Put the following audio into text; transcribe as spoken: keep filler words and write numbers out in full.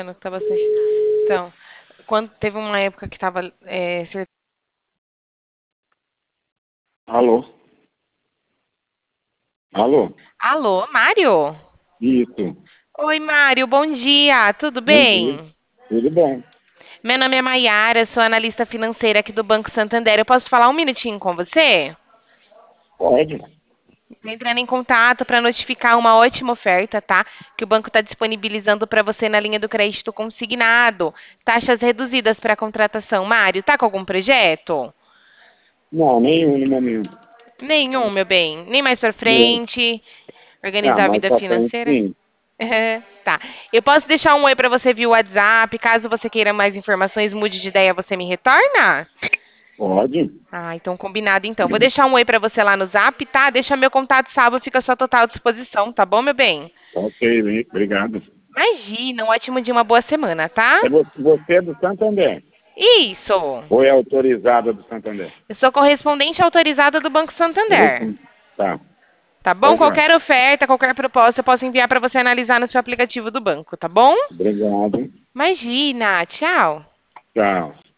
Tá bastante. Então, quando teve uma época que tava. É, cer- Alô? Alô? Alô, Mário? Isso. Oi, Mário, bom dia, tudo Bom dia. bem? Tudo bom? Meu nome é Maiara, sou analista financeira aqui do Banco Santander. Eu posso falar um minutinho com você? Pode. Tô entrando em contato para notificar uma ótima oferta, tá? Que o banco está disponibilizando para você na linha do crédito consignado. Taxas reduzidas para contratação. Mário, tá com algum projeto? Não, nenhum no momento. Nenhum, meu bem. Nem mais pra Não. frente. Ah, Organizar a mais vida pra frente, financeira. sim. É, tá. Eu posso deixar um oi pra você via WhatsApp. Caso você queira mais informações, mude de ideia, você me retorna? Pode. Ah, então combinado então. Vou deixar um oi pra você lá no Zap, tá? Deixa meu contato salvo, fica à sua total disposição, tá bom, meu bem? Ok, bem, obrigado. Imagina, um ótimo dia, uma boa semana, tá? É vo- você é do Santander? Isso. Ou é autorizada do Santander? Eu sou correspondente autorizada do Banco Santander. Corresponde. Tá. Tá Tá, bom? joia. Qualquer oferta, qualquer proposta, eu posso enviar pra você analisar no seu aplicativo do banco, tá bom? Obrigado. Imagina, tchau. Tchau.